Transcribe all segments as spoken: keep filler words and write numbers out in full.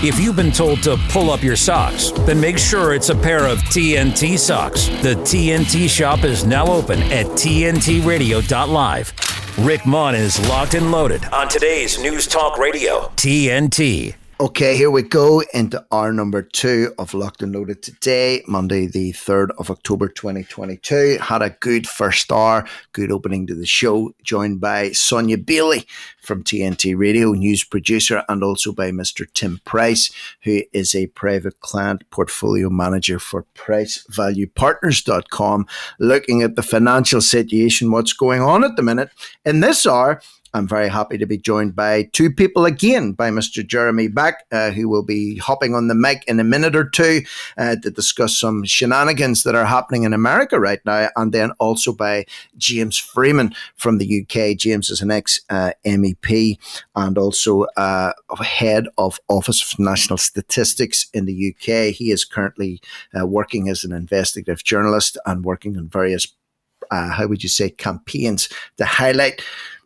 If you've been told to pull up your socks, then make sure it's a pair of T N T socks. The T N T shop is now open at T N T radio dot live. Rick Munn is locked and loaded on today's News Talk Radio, T N T. Okay, here we go into our number two of Locked and Loaded today, Monday the third of October twenty twenty-two. Had a good first hour, good opening to the show, joined by Sonia Bailey from T N T Radio, news producer, and also by Mister Tim Price, who is a private client portfolio manager for price value partners dot com, looking at the financial situation, what's going on at the minute. In this hour, I'm very happy to be joined by two people again, by Mister Jeremy Beck, uh, who will be hopping on the mic in a minute or two uh, to discuss some shenanigans that are happening in America right now, and then also by James Freeman from the U K. James is an ex-M E P uh, and also uh, head of Office of National Statistics in the U K. He is currently uh, working as an investigative journalist and working on various, uh, how would you say, campaigns to highlight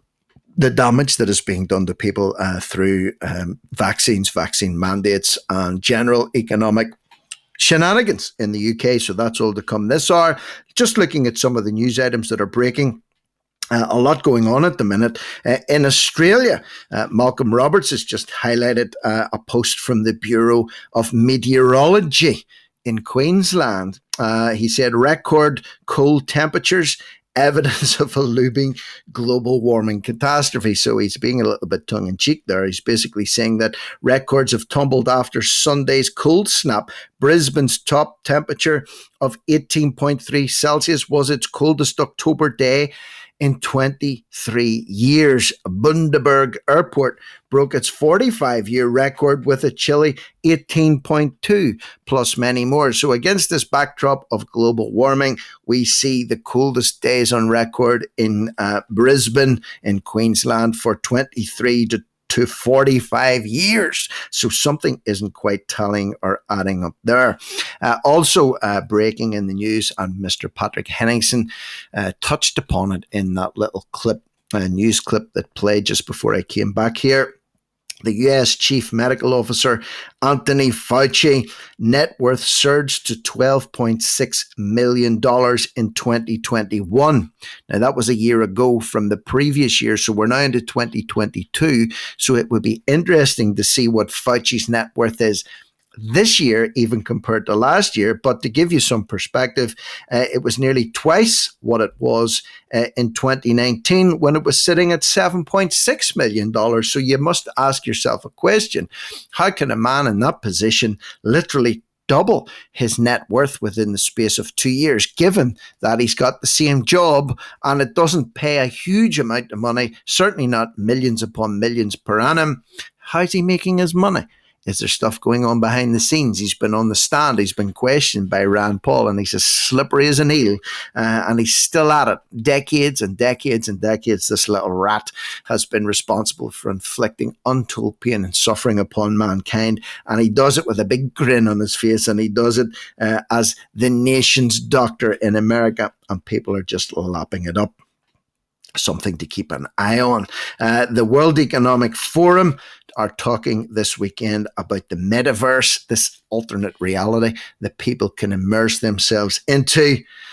the damage that is being done to people uh, through um, vaccines, vaccine mandates, and general economic shenanigans in the U K. So that's all to come this hour. Just looking at some of the news items that are breaking. Uh, a lot going on at the minute. Uh, in Australia, uh, Malcolm Roberts has just highlighted uh, a post from the Bureau of Meteorology in Queensland. Uh, he said record cold temperatures, evidence of a looming global warming catastrophe. So he's being a little bit tongue-in-cheek there. He's basically saying that records have tumbled after Sunday's cold snap. Brisbane's top temperature of eighteen point three Celsius was its coldest October day in twenty-three years. Bundaberg Airport broke its forty-five-year record with a chilly eighteen point two, plus many more. So against this backdrop of global warming, we see the coldest days on record in uh, Brisbane in Queensland for twenty-three to to forty-five years. So something isn't quite telling or adding up there. Uh, also uh, breaking in the news, and Mister Patrick Henningsen uh, touched upon it in that little clip, uh, news clip that played just before I came back here. The U S Chief Medical Officer, Anthony Fauci, net worth surged to twelve point six million dollars in twenty twenty-one. Now, that was a year ago from the previous year, so we're now into twenty twenty-two. So it would be interesting to see what Fauci's net worth is this year, even compared to last year. But to give you some perspective, uh, it was nearly twice what it was uh, in twenty nineteen, when it was sitting at seven point six million dollars. So you must ask yourself a question. How can a man in that position literally double his net worth within the space of two years, given that he's got the same job and it doesn't pay a huge amount of money, certainly not millions upon millions per annum? How's he making his money? Is there stuff going on behind the scenes? He's been on the stand. He's been questioned by Rand Paul, and he's as slippery as an eel, uh, and he's still at it. Decades and decades and decades, this little rat has been responsible for inflicting untold pain and suffering upon mankind, and he does it with a big grin on his face, and he does it uh, as the nation's doctor in America, and people are just lapping it up. Something to keep an eye on. Uh, the World Economic Forum are talking this weekend about the metaverse, this alternate reality that people can immerse themselves into.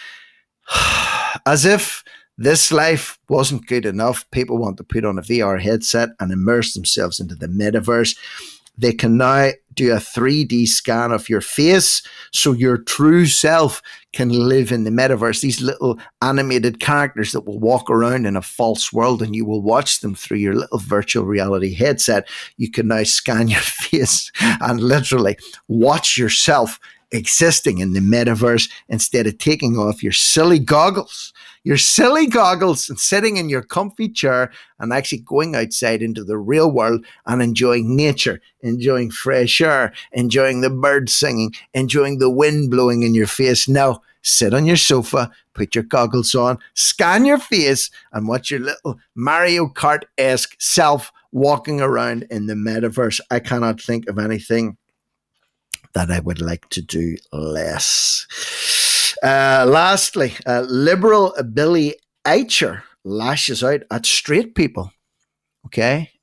As if this life wasn't good enough, people want to put on a V R headset and immerse themselves into the metaverse. They can now do a three D scan of your face so your true self can live in the metaverse. These little animated characters that will walk around in a false world, and you will watch them through your little virtual reality headset. You can now scan your face and literally watch yourself existing in the metaverse instead of taking off your silly goggles. Your silly goggles and sitting in your comfy chair and actually going outside into the real world and enjoying nature, enjoying fresh air, enjoying the birds singing, enjoying the wind blowing in your face. Now, sit on your sofa, put your goggles on, scan your face, and watch your little Mario Kart-esque self walking around in the metaverse. I cannot think of anything that I would like to do less. Uh, lastly, uh, Liberal Billy Eicher lashes out at straight people. Okay,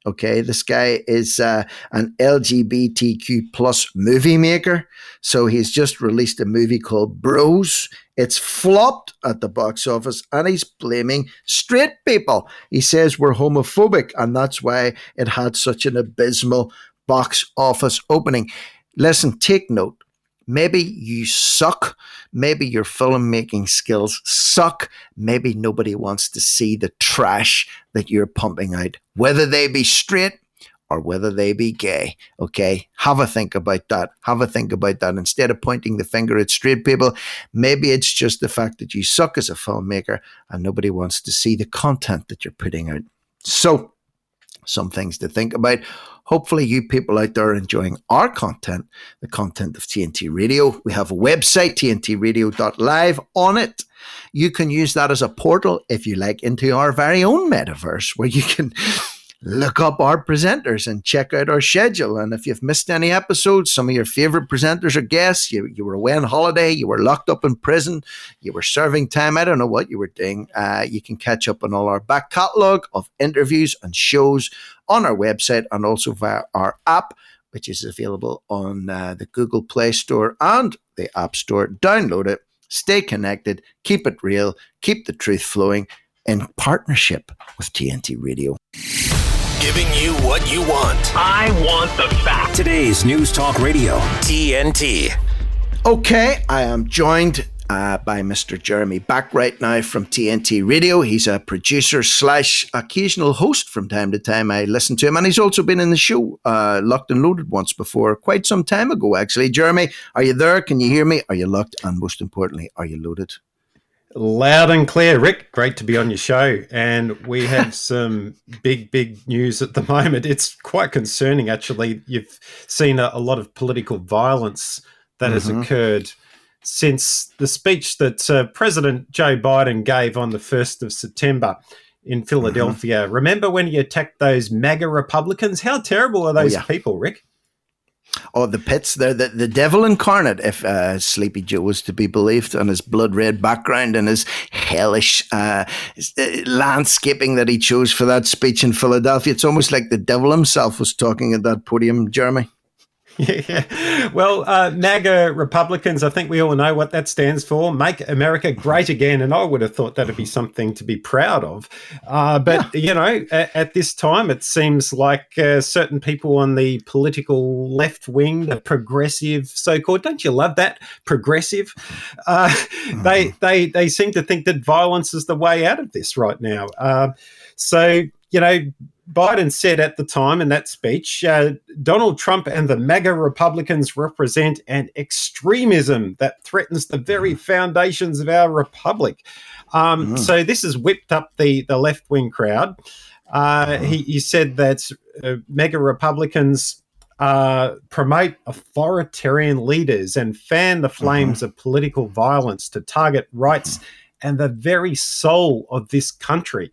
Okay, this guy is uh, an L G B T Q plus movie maker. So he's just released a movie called Bros. It's flopped at the box office and he's blaming straight people. He says we're homophobic and that's why it had such an abysmal box office opening. Listen, take note. Maybe you suck. Maybe your filmmaking skills suck. Maybe nobody wants to see the trash that you're pumping out, whether they be straight or whether they be gay. Okay? Have a think about that. Have a think about that. Instead of pointing the finger at straight people, maybe it's just the fact that you suck as a filmmaker and nobody wants to see the content that you're putting out. So, some things to think about. Hopefully you people out there are enjoying our content, the content of T N T Radio. We have a website, T N T radio dot live. On it, you can use that as a portal, if you like, into our very own metaverse, where you can look up our presenters and check out our schedule. And if you've missed any episodes, some of your favorite presenters or guests, you, you were away on holiday, you were locked up in prison, you were serving time, I don't know what you were doing, uh, you can catch up on all our back catalogue of interviews and shows on our website and also via our app, which is available on uh, the Google Play Store and the App Store. Download it, stay connected, keep it real, keep the truth flowing in partnership with T N T Radio. Giving you what you want. I want the facts. Today's News Talk Radio, T N T. Okay, I am joined uh, by Mister Jeremy Back right now from T N T Radio. He's a producer slash occasional host from time to time. I listen to him, and he's also been in the show uh, Locked and Loaded once before, quite some time ago, actually. Jeremy, are you there? Can you hear me? Are you locked? And most importantly, are you loaded? Loud and clear, Rick. Great to be on your show. And we have some big, big news at the moment. It's quite concerning, actually. You've seen a, a lot of political violence that mm-hmm. has occurred since the speech that uh, President Joe Biden gave on the first of September in Philadelphia. Mm-hmm. Remember when he attacked those MAGA Republicans? How terrible are those oh, yeah. people, Rick? Oh, the pits, they're the, the devil incarnate, if uh, Sleepy Joe was to be believed, and his blood red background and his hellish uh, landscaping that he chose for that speech in Philadelphia. It's almost like the devil himself was talking at that podium, Jeremy. Yeah, well, uh, MAGA Republicans, I think we all know what that stands for. Make America Great Again. And I would have thought that'd be something to be proud of. Uh, but, yeah. you know, at, at this time, it seems like uh, certain people on the political left wing, the progressive so-called, don't you love that? Progressive. Uh, mm. they, they, they seem to think that violence is the way out of this right now. Uh, so, you know, Biden said at the time in that speech, uh, Donald Trump and the MAGA Republicans represent an extremism that threatens the very foundations of our republic. Um, mm. So this has whipped up the, the left-wing crowd. Uh, he, he said that uh, MAGA Republicans uh, promote authoritarian leaders and fan the flames mm-hmm. of political violence to target rights and the very soul of this country.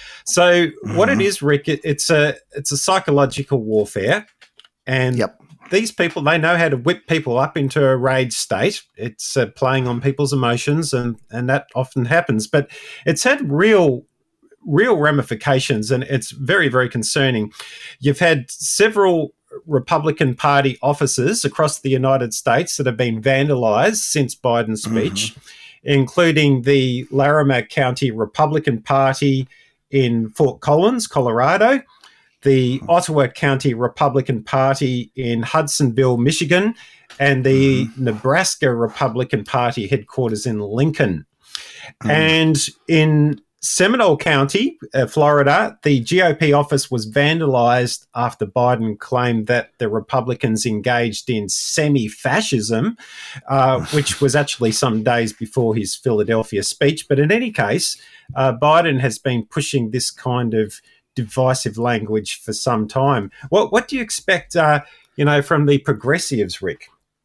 So mm-hmm. what it is, Rick, it, it's a it's a psychological warfare, and yep. these people, they know how to whip people up into a rage state. It's uh, playing on people's emotions, and, and that often happens. But it's had real real ramifications, and it's very, very concerning. You've had several Republican Party offices across the United States that have been vandalized since Biden's speech, mm-hmm. including the Larimer County Republican Party in Fort Collins, Colorado, the Ottawa County Republican Party in Hudsonville, Michigan, and the mm. Nebraska Republican Party headquarters in Lincoln. Mm. And in Seminole County, uh, Florida, the G O P office was vandalized after Biden claimed that the Republicans engaged in semi-fascism, uh, which was actually some days before his Philadelphia speech. But in any case, uh, Biden has been pushing this kind of divisive language for some time. What, what do you expect, uh, you know, from the progressives, Rick?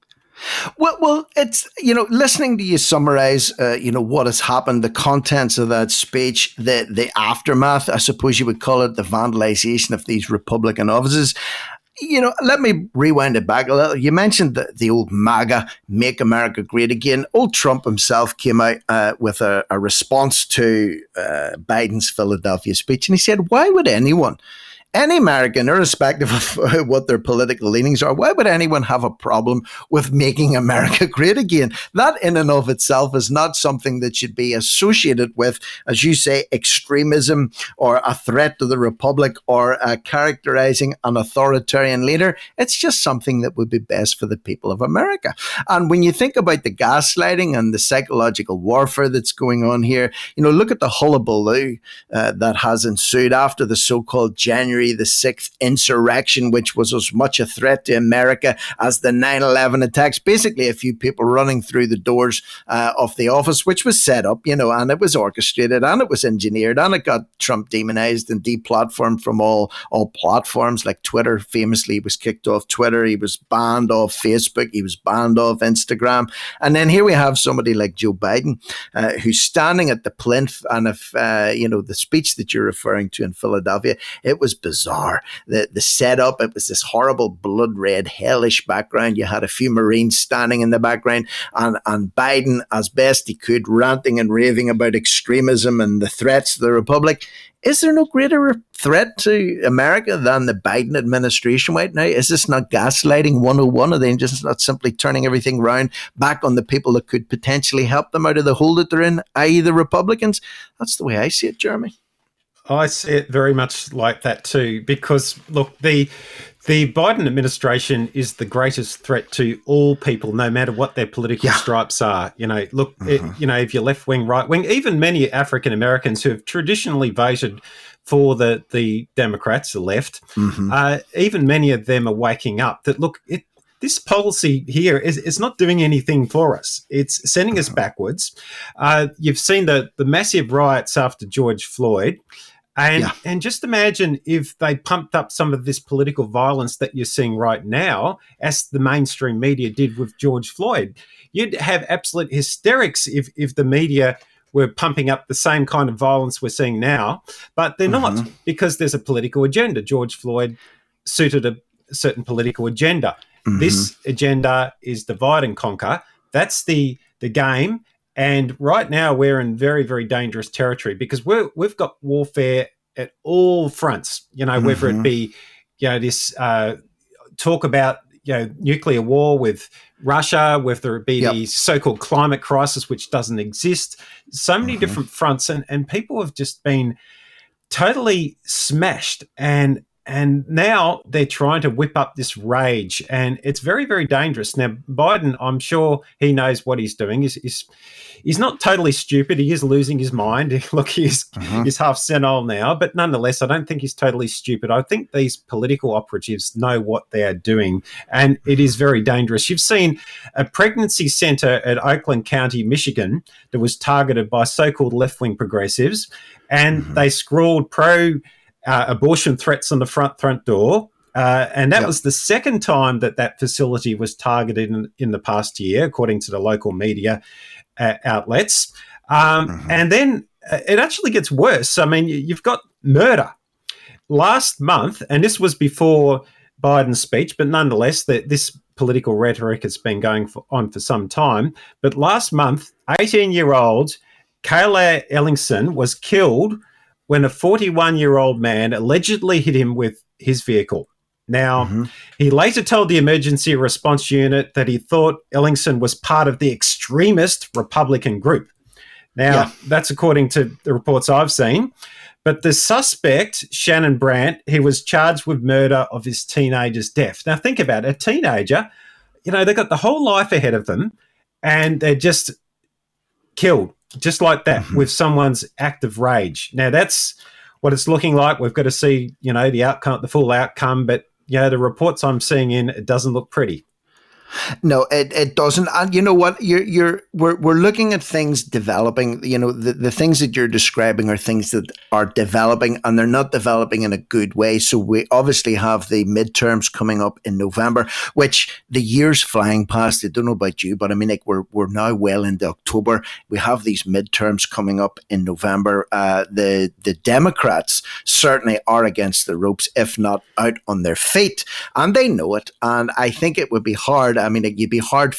Well, well, it's, you know, listening to you summarize, uh, you know, what has happened, the contents of that speech, the the aftermath, I suppose you would call it, the vandalization of these Republican offices. You know, let me rewind it back a little. You mentioned the, the old MAGA, Make America Great Again. Old Trump himself came out uh, with a, a response to uh, Biden's Philadelphia speech, and he said, why would anyone any American, irrespective of what their political leanings are, why would anyone have a problem with making America great again? That in and of itself is not something that should be associated with, as you say, extremism or a threat to the republic or uh, characterizing an authoritarian leader. It's just something that would be best for the people of America. And when you think about the gaslighting and the psychological warfare that's going on here, you know, look at the hullabaloo uh, that has ensued after the so-called January the sixth insurrection, which was as much a threat to America as the nine eleven attacks. Basically, a few people running through the doors uh, of the office, which was set up, you know, and it was orchestrated and it was engineered and it got Trump demonized and deplatformed from all, all platforms. Like Twitter famously was kicked off Twitter. He was banned off Facebook. He was banned off Instagram. And then here we have somebody like Joe Biden, uh, who's standing at the plinth. And if, uh, you know, the speech that you're referring to in Philadelphia, it was bizarre. The, the setup, it was this horrible blood red, hellish background. You had a few Marines standing in the background and, and Biden, as best he could, ranting and raving about extremism and the threats to the republic. Is there no greater threat to America than the Biden administration right now? Is this not gaslighting one oh one? Are they just not simply turning everything around back on the people that could potentially help them out of the hole that they're in, that is the Republicans? That's the way I see it, Jeremy. I see it very much like that too, because look, the the Biden administration is the greatest threat to all people, no matter what their political yeah. stripes are. You know, look, mm-hmm. it, you know, if you're left wing, right wing, even many African Americans who have traditionally voted for the the Democrats, the left, mm-hmm. uh, even many of them are waking up that look, it. This policy here is, is not doing anything for us. It's sending us backwards. Uh, you've seen the the massive riots after George Floyd. And yeah. and just imagine if they pumped up some of this political violence that you're seeing right now, as the mainstream media did with George Floyd. You'd have absolute hysterics if, if the media were pumping up the same kind of violence we're seeing now. But they're mm-hmm. not, because there's a political agenda. George Floyd suited a certain political agenda. Mm-hmm. This agenda is divide and conquer. That's the the game. And right now we're in very, very dangerous territory because we're, we've got warfare at all fronts, you know, mm-hmm. whether it be, you know, this uh, talk about, you know, nuclear war with Russia, whether it be yep. the so-called climate crisis, which doesn't exist, so many mm-hmm. different fronts. And, and people have just been totally smashed. And And now they're trying to whip up this rage, and it's very, very dangerous. Now, Biden, I'm sure he knows what he's doing. He's, he's, he's not totally stupid. He is losing his mind. Look, he's, uh-huh. he's half senile now, but nonetheless, I don't think he's totally stupid. I think these political operatives know what they are doing, and it is very dangerous. You've seen a pregnancy center at Oakland County, Michigan, that was targeted by so-called left-wing progressives, and uh-huh. they scrawled pro- Uh, abortion threats on the front front door. Uh, and that yep. was the second time that that facility was targeted in, in the past year, according to the local media uh, outlets. Um, mm-hmm. And then uh, it actually gets worse. I mean, you, you've got murder. Last month, and this was before Biden's speech, but nonetheless, the, this political rhetoric has been going for, on for some time. But last month, eighteen-year-old Kayla Ellingson was killed when a forty-one-year-old man allegedly hit him with his vehicle. Now, mm-hmm. he later told the emergency response unit that he thought Ellingson was part of the extremist Republican group. Now, yeah. that's according to the reports I've seen. But the suspect, Shannon Brandt, he was charged with murder of his teenager's death. Now, think about it. A teenager, you know, they've got the whole life ahead of them, and they're just killed. Just like that, mm-hmm. with someone's act of rage. Now, that's what it's looking like. We've got to see, you know, the outcome, the full outcome. But, you know, the reports I'm seeing in, it doesn't look pretty. No, it, it doesn't. And you know what? You're you're we're we're looking at things developing. You know, the, the things that you're describing are things that are developing, and they're not developing in a good way. So we obviously have the midterms coming up in November, which the year's flying past. I don't know about you, but I mean, like we're we're now well into October. We have these midterms coming up in November. Uh, the the Democrats certainly are against the ropes, if not out on their feet, and they know it. And I think it would be hard. I mean, you'd be hard fit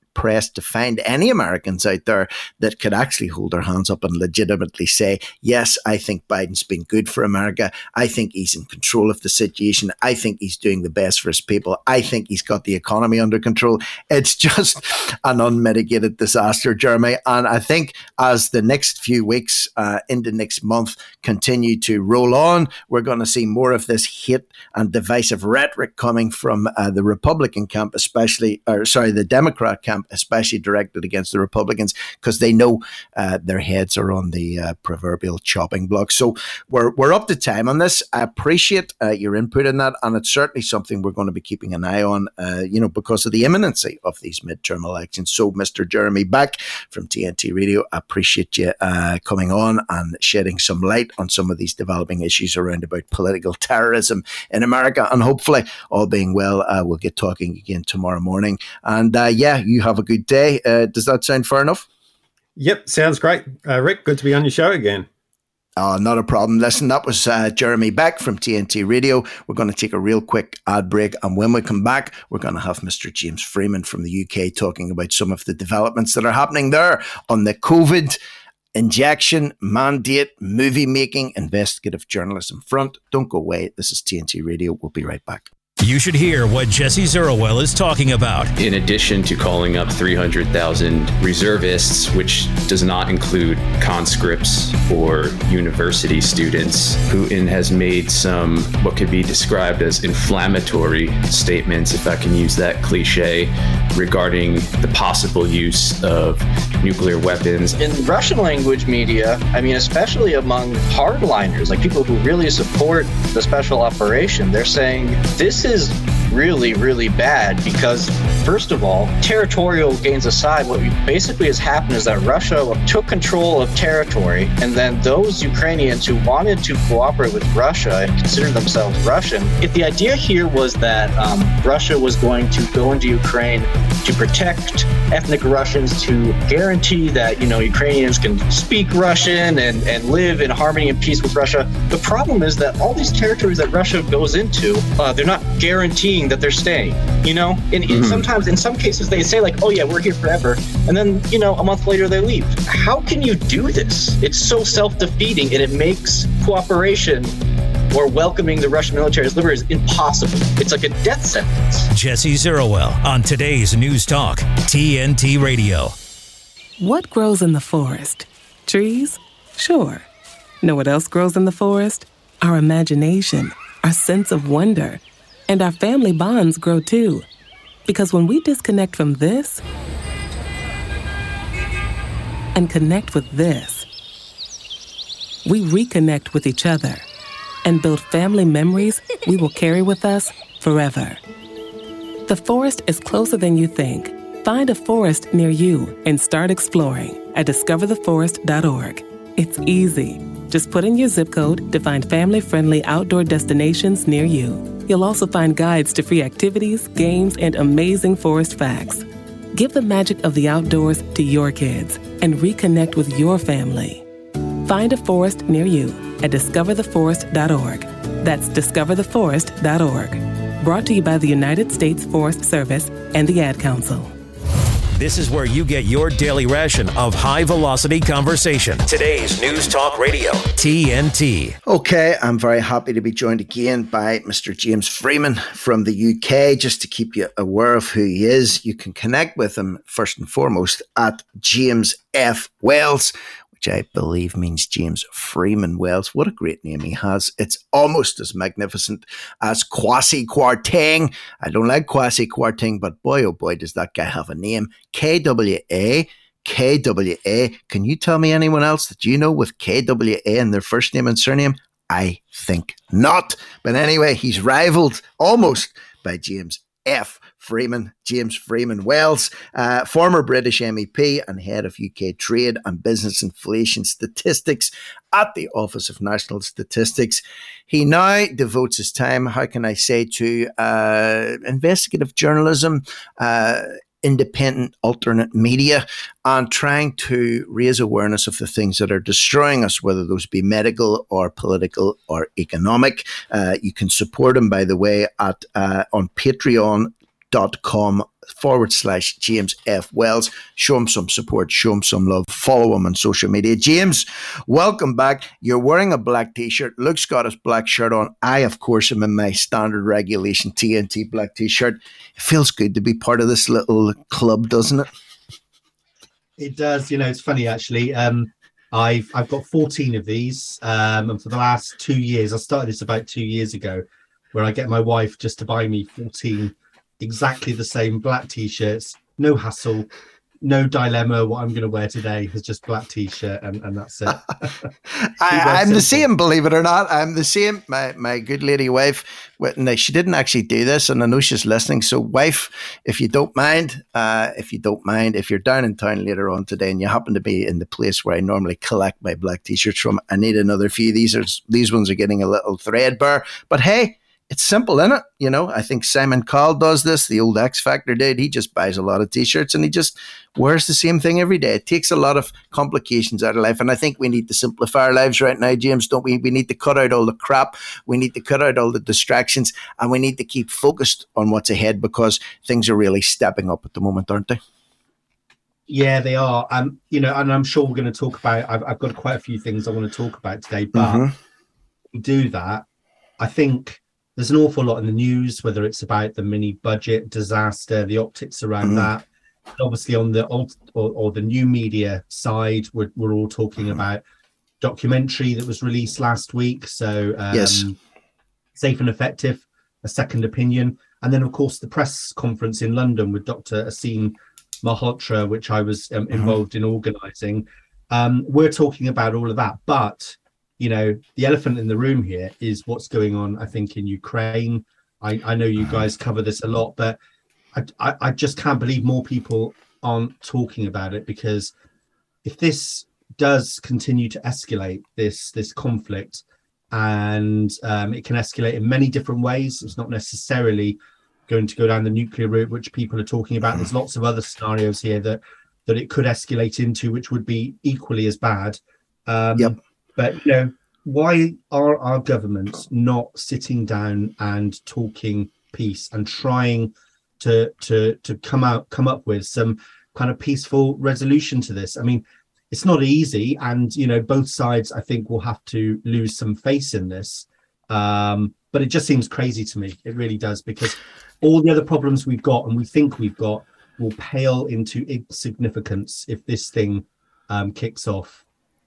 pressed to find any Americans out there that could actually hold their hands up and legitimately say, yes, I think Biden's been good for America. I think he's in control of the situation. I think he's doing the best for his people. I think he's got the economy under control. It's just an unmitigated disaster, Jeremy. And I think as the next few weeks uh, into next month continue to roll on, we're going to see more of this hate and divisive rhetoric coming from uh, the Republican camp, especially, or sorry, the Democrat camp, especially directed against the Republicans, because they know uh, their heads are on the uh, proverbial chopping block. So we're we're up to time on this. I appreciate uh, your input in that, and it's certainly something we're going to be keeping an eye on, uh, you know, because of the imminency of these midterm elections. So, Mister Jeremy Beck from T N T Radio, I appreciate you uh, coming on and shedding some light on some of these developing issues around about political terrorism in America. And hopefully, all being well, uh, we'll get talking again tomorrow morning. And uh, yeah, you have a good day. Uh, does that sound fair enough? Yep, sounds great. Uh, Rick, good to be on your show again. Oh, not a problem. Listen, that was uh, Jeremy Beck from T N T Radio. We're going to take a real quick ad break. And when we come back, we're going to have Mister James Freeman from the U K talking about some of the developments that are happening there on the COVID injection, mandate, movie making, investigative journalism front. Don't go away. This is T N T Radio. We'll be right back. You should hear what Jesse Zerowell is talking about. In addition to calling up three hundred thousand reservists, which does not include conscripts or university students, Putin has made some what could be described as inflammatory statements, if I can use that cliche, regarding the possible use of nuclear weapons. In Russian language media, I mean, especially among hardliners, like people who really support the special operation, they're saying this is is really, really bad because, first of all, territorial gains aside, what basically has happened is that Russia took control of territory, and then those Ukrainians who wanted to cooperate with Russia and consider themselves Russian, if the idea here was that um, Russia was going to go into Ukraine to protect ethnic Russians, to guarantee that, you know, Ukrainians can speak Russian and, and live in harmony and peace with Russia, the problem is that all these territories that Russia goes into, uh, they're not guaranteeing that they're staying, you know? And, Mm-hmm. and sometimes, in some cases, they say like, oh yeah, we're here forever. And then, you know, a month later they leave. How can you do this? It's so self-defeating, and it makes cooperation or welcoming the Russian military as liberators impossible. It's like a death sentence. Jesse Zerowell on today's News Talk, T N T Radio. What grows in the forest? Trees? Sure. Know what else grows in the forest? Our imagination, our sense of wonder, and our family bonds grow too. Because when we disconnect from this and connect with this, we reconnect with each other and build family memories we will carry with us forever. The forest is closer than you think. Find a forest near you and start exploring at discover the forest dot org. It's easy. Just put in your zip code to find family-friendly outdoor destinations near you. You'll also find guides to free activities, games, and amazing forest facts. Give the magic of the outdoors to your kids and reconnect with your family. Find a forest near you at discover the forest dot org. That's discover the forest dot org. Brought to you by the United States Forest Service and the Ad Council. This is where you get your daily ration of high-velocity conversation. Today's News Talk Radio, T N T. Okay, I'm very happy to be joined again by Mister James Freeman from the U K. Just to keep you aware of who he is, you can connect with him first and foremost at James F. Wells, which I believe means James Freeman Wells. What a great name he has. It's almost as magnificent as Kwasi Kwarteng. I don't like Kwasi Kwarteng, but boy, oh boy, does that guy have a name. K W A, K W A. Can you tell me anyone else that you know with K W A in their first name and surname? I think not. But anyway, he's rivaled almost by James F. Freeman, James Freeman Wells, uh, former British M E P and head of U K Trade and Business Inflation Statistics at the Office of National Statistics. He now devotes his time, how can I say, to uh, investigative journalism, uh, independent alternate media, and trying to raise awareness of the things that are destroying us, whether those be medical or political or economic. Uh, you can support him, by the way, at uh, on Patreon. dot com forward slash James F. Wells. Show him some support, show him some love, follow him on social media. James, welcome back. You're wearing a black t-shirt. Luke's got his black shirt on. I, of course, am in my standard regulation T N T black t-shirt. It feels good to be part of this little club, doesn't it? It does. You know, it's funny, actually. Um, I've I've got fourteen of these, um, and for the last two years, I started this about two years ago, where I get my wife just to buy me fourteen exactly the same black t-shirts, no hassle, no dilemma what I'm going to wear today. It's just black t-shirt and, and that's it. I, I'm the same, believe it or not. I'm the same. My my good lady wife, now she didn't actually do this, and I know she's listening. So wife, if you don't mind, uh, if you don't mind, if you're down in town later on today and you happen to be in the place where I normally collect my black t-shirts from, I need another few. These are these ones are getting a little threadbare, but hey, it's simple, isn't it? You know, I think Simon Cowell does this. The old X Factor did. He just buys a lot of t-shirts and he just wears the same thing every day. It takes a lot of complications out of life. And I think we need to simplify our lives right now, James, don't we? We need to cut out all the crap. We need to cut out all the distractions, and we need to keep focused on what's ahead, because things are really stepping up at the moment, aren't they? Yeah, they are. Um, you know, and I'm sure we're going to talk about, I've, I've got quite a few things I want to talk about today, but mm-hmm. we do that. I think there's an awful lot in the news, whether it's about the mini budget disaster, the optics around mm. that. And obviously, on the old or, or the new media side, we're, we're all talking mm. about documentary that was released last week. So, um, yes, Safe and Effective, A Second Opinion, and then of course the press conference in London with Doctor Aseem Malhotra, which I was um, involved mm. in organising. Um, we're talking about all of that, but you know, the elephant in the room here is what's going on, I think, in Ukraine. I, I know you guys cover this a lot, but I, I, I just can't believe more people aren't talking about it, because if this does continue to escalate, this this conflict, and um, it can escalate in many different ways. It's not necessarily going to go down the nuclear route, which people are talking about. There's lots of other scenarios here that, that it could escalate into, which would be equally as bad. Um, yep. But, you know, why are our governments not sitting down and talking peace and trying to to to come out come up with some kind of peaceful resolution to this? I mean, it's not easy, and you know, both sides, I think, will have to lose some face in this. Um, but it just seems crazy to me. It really does, because all the other problems we've got and we think we've got will pale into insignificance if this thing um, kicks off.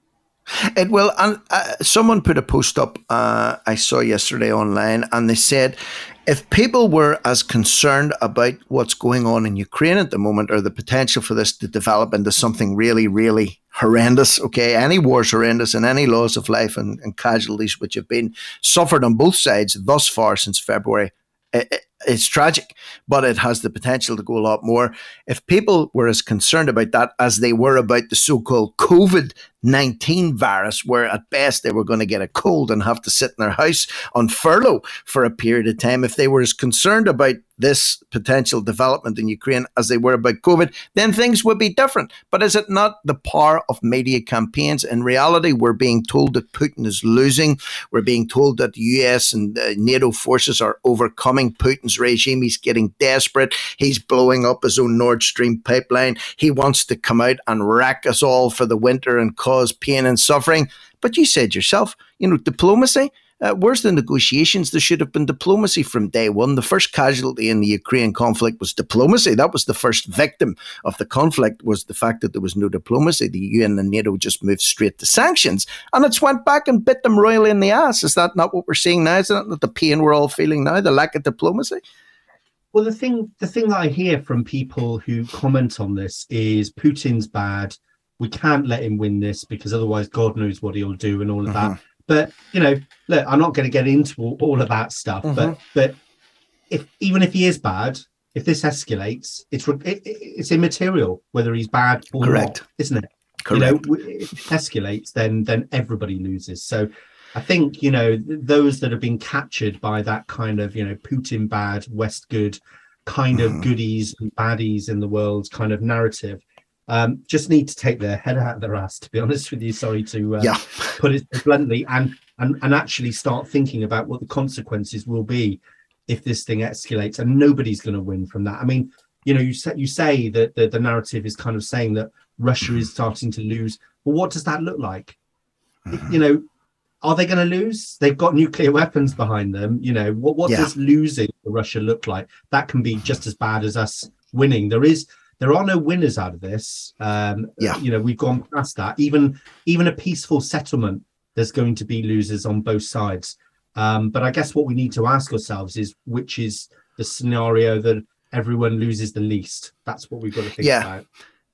It will. And uh, someone put a post up uh, I saw yesterday online, and they said if people were as concerned about what's going on in Ukraine at the moment, or the potential for this to develop into something really, really horrendous, okay, any war's horrendous, and any loss of life and, and casualties which have been suffered on both sides thus far since February, it, it, it's tragic, but it has the potential to go a lot more. If people were as concerned about that as they were about the so-called COVID nineteen virus, where at best they were going to get a cold and have to sit in their house on furlough for a period of time, if they were as concerned about this potential development in Ukraine as they were about COVID, then things would be different. But is it not the power of media campaigns? In reality, we're being told that Putin is losing. We're being told that the U S and uh, NATO forces are overcoming Putin's regime. He's getting desperate. He's blowing up his own Nord Stream pipeline. He wants to come out and wreck us all for the winter and cause pain and suffering. But you said yourself, you know, diplomacy. Uh, where's the negotiations? There should have been diplomacy from day one. The first casualty in the Ukraine conflict was diplomacy. That was the first victim of the conflict, was the fact that there was no diplomacy. The U N and NATO just moved straight to sanctions, and it's went back and bit them royally in the ass. Is that not what we're seeing now? Is that not the pain we're all feeling now, the lack of diplomacy? Well, the thing, the thing that I hear from people who comment on this is Putin's bad. We can't let him win this, because otherwise God knows what he'll do and all of uh-huh. that. But, you know, look, I'm not going to get into all, all of that stuff. Mm-hmm. But but if even if he is bad, if this escalates, it's it, it's immaterial whether he's bad or Correct. not, isn't it? Correct. You know, if it escalates, then then everybody loses. So I think, you know, those that have been captured by that kind of, you know, Putin bad, West good kind mm-hmm. of goodies and baddies in the world kind of narrative, Um, just need to take their head out of their ass, to be honest with you. Sorry to uh, yeah. put it bluntly, and, and and actually start thinking about what the consequences will be if this thing escalates, and nobody's going to win from that. I mean, you know, you say, you say that the, the narrative is kind of saying that Russia is starting to lose. Well, what does that look like? You know, are they going to lose? They've got nuclear weapons behind them. You know, what, what yeah. does losing for Russia look like? That can be just as bad as us winning. There is, there are no winners out of this. Um, yeah. You know, we've gone past that. Even, even a peaceful settlement, there's going to be losers on both sides. Um, but I guess what we need to ask ourselves is, which is the scenario that everyone loses the least? That's what we've got to think yeah. about.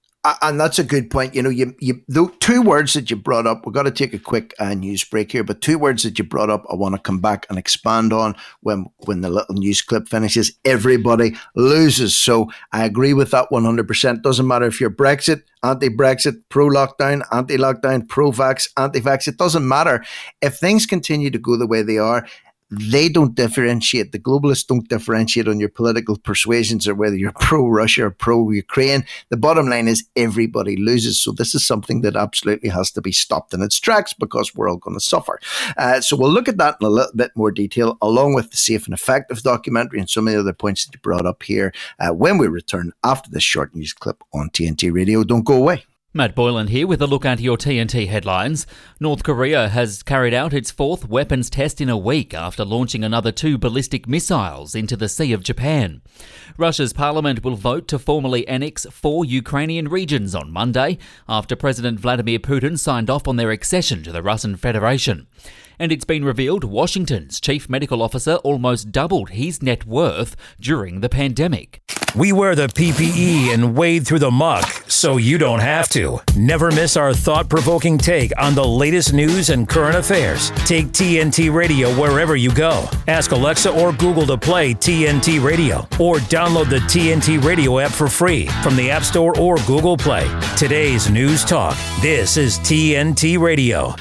And that's a good point. You know, you you the two words that you brought up, we've got to take a quick uh, news break here, but two words that you brought up, I want to come back and expand on when, when the little news clip finishes. Everybody loses. So I agree with that one hundred percent. Doesn't matter if you're Brexit, anti-Brexit, pro-lockdown, anti-lockdown, pro-vax, anti-vax. It doesn't matter. If things continue to go the way they are, they don't differentiate. The globalists don't differentiate on your political persuasions or whether you're pro-Russia or pro-Ukraine. The bottom line is everybody loses. So this is something that absolutely has to be stopped in its tracks because we're all going to suffer. Uh, so we'll look at that in a little bit more detail, along with the Safe and Effective documentary and some of the other points that you brought up here uh, when we return after this short news clip on T N T Radio. Don't go away. Matt Boylan here with a look at your T N T headlines. North Korea has carried out its fourth weapons test in a week after launching another two ballistic missiles into the Sea of Japan. Russia's parliament will vote to formally annex four Ukrainian regions on Monday after President Vladimir Putin signed off on their accession to the Russian Federation. And it's been revealed Washington's chief medical officer almost doubled his net worth during the pandemic. We wear the P P E and wade through the muck so you don't have to. Never miss our thought-provoking take on the latest news and current affairs. Take T N T Radio wherever you go. Ask Alexa or Google to play T N T Radio or download the T N T Radio app for free from the App Store or Google Play. Today's News Talk. This is T N T Radio.